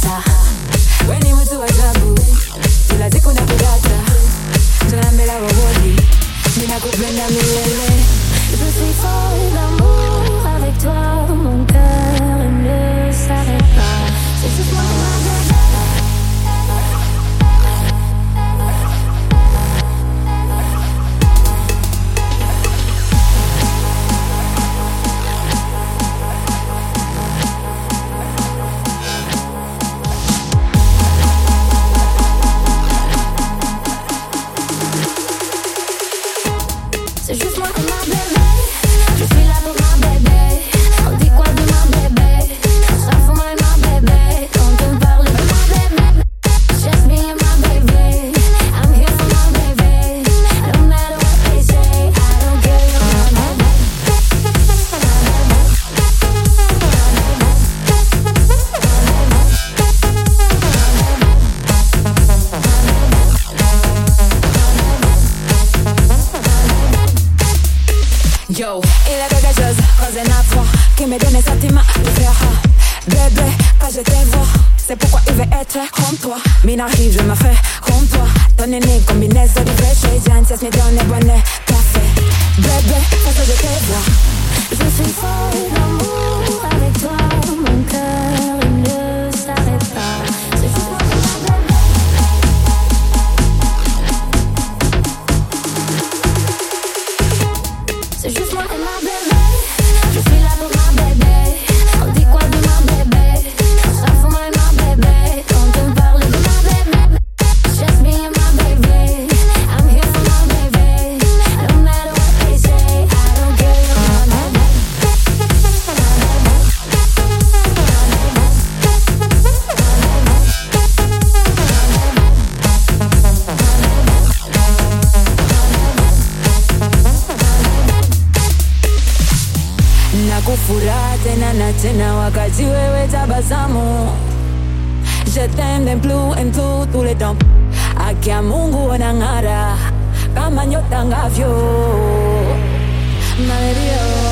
data. Weni mtu wa ajabu, kila siku nakudata. Tunambela wawoli, ninakupenda milele. Je suis folle d'amour avec toi, mon cœur ne s'arrête pas. C'est juste moi qui m'arrête. C'est juste moi et ma bébé. Je suis là pour ma bébé. On dit quoi de ma bébé? Ça for my ma bébé. Quand on parle de ma bébé, just me and my baby. I'm here for my baby. No matter what they say, I don't care. You're my baby. Yo, il y a quelque chose, cause à toi, qui me donne les sentiments de faire. Bébé, quand je te vois, c'est pourquoi il veut être comme toi. Mais n'arrive, je me fais comme toi. Ton aîné, combinaison de péché, j'enthousiasme, mais ton est bonnet, parfait. Bébé, parce que je te vois. Je suis folle d'amour avec toi, mon cœur ne s'arrête pas. C'est juste moi et ma bébé. C'est juste moi et ma bébé. Je suis là pour ma bébé. On dit quoi de ma bébé? Ça for my ma bébé. Quand on parle de ma bébé, just me and my baby. I'm here for my baby. No matter what they say, I don't care. You're my baby. Nakufurahi tena na tena wakati wewe tabasamu. Je t'aime d'un plus en plus tous les temps. Haki ya Mungu wanang'ara kama nyota ngavyo. My baby, oh.